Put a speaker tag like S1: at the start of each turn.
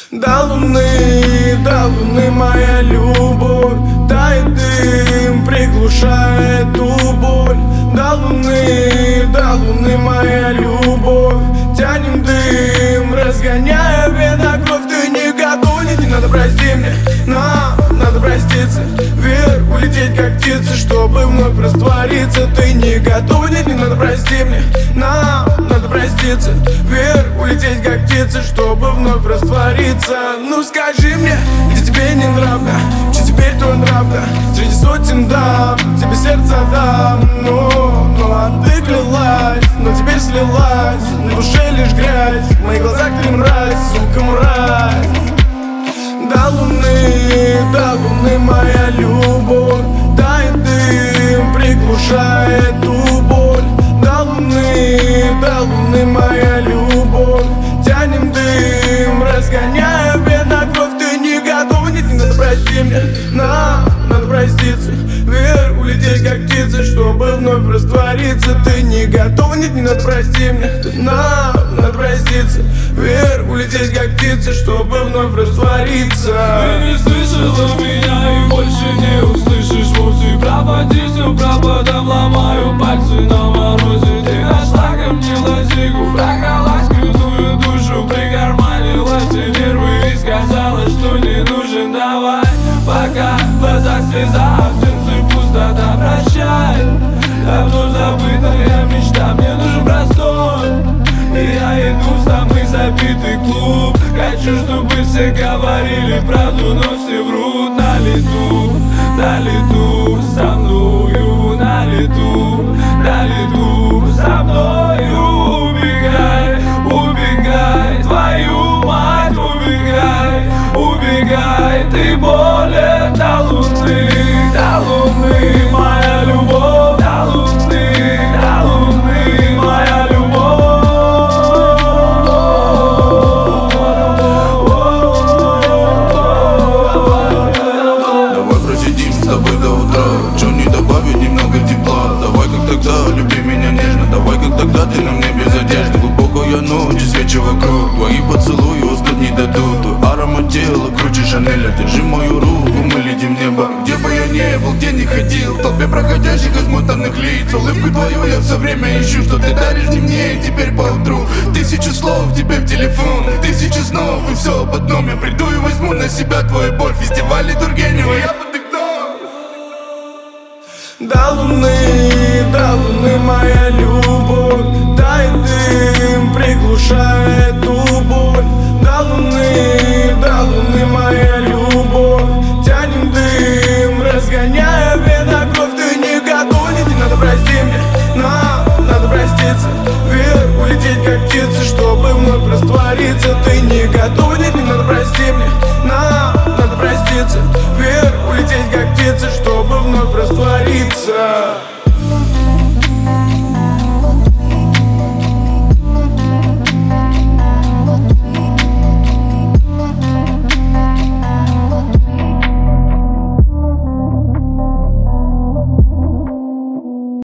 S1: До луны моя любовь, тает дым, приглушает ту боль. До луны моя любовь, тянем дым, разгоняя кровь. Ты не готов, не надо, прости мне, нам надо проститься. Вверх улететь как птица, чтобы вновь раствориться. Ты не готов, не надо, прости мне, нам надо проститься. Вверх улететь как птица, чтобы вновь раствориться. Ну скажи мне, где тебе не нравно, что теперь твой нрав-то? Среди сотен дам, тебе сердце дам. Ну а ты клялась, но теперь слилась. На душе лишь грязь, в моих глазах ты мразь, сука, мразь. До луны моя любовь, тает дым, приглушает ту боль. До луны моя любовь, тянем дым, разгоняя кровь. Ты не готов, не надо, прости мне, нам надо проститься. Вверх улететь как птица, чтобы вновь раствориться. Ты не готов, не надо, прости мне, нам надо проститься. Вверх улететь как птица, чтобы вновь раствориться.
S2: Ты не слышала меня и больше не услышишь вовсе. Пропади, все пропадом, ломаю пальцы на морозе. Ты нашла ко мне лазейку, прокралась крутую душу, прикарманила все нервы и сказала, что не нужен. Давай, пока в глазах слеза, в сердце пустота, прощай. Давно забытая мечта, мне нужен простор. И я иду в самый забитый клуб. Хочу, чтобы все говорили правду, но все врут. На лету со мною, на лету со мною. Убегай, убегай, твою мать, убегай, убегай. Ты болен до луны моя любовь. До луны моя любовь.
S3: Давай просидим с тобой до утра, чё не добавить немного тепла. Давай как тогда, люби меня нежно. Давай как тогда, ты на мне без одежды. Глубокая ночь, свечи вокруг, твои поцелуи уснуть не дадут. Твой аромат тела круче Шанеля. Держи мою руку, мы летим в небо. Где бы я не был, где не ходил, в толпе проходящих измотанных лиц. Улыбку твою я все время ищу, что ты даришь не мне и теперь поутру. 1000 слов тебе в телефон, 1000 снов и все об одном. Я приду и возьму на себя твою боль. Фестиваль Тургенева, я под окном.
S1: До луны моя любовь, тает дым, приглушает ту боль. До луны моя любовь, тянем дым, разгоняя кровь. Ты не готов, не надо, прости мне, нам надо проститься. Вверх улететь как птица, чтобы вновь раствориться. Ты не готов,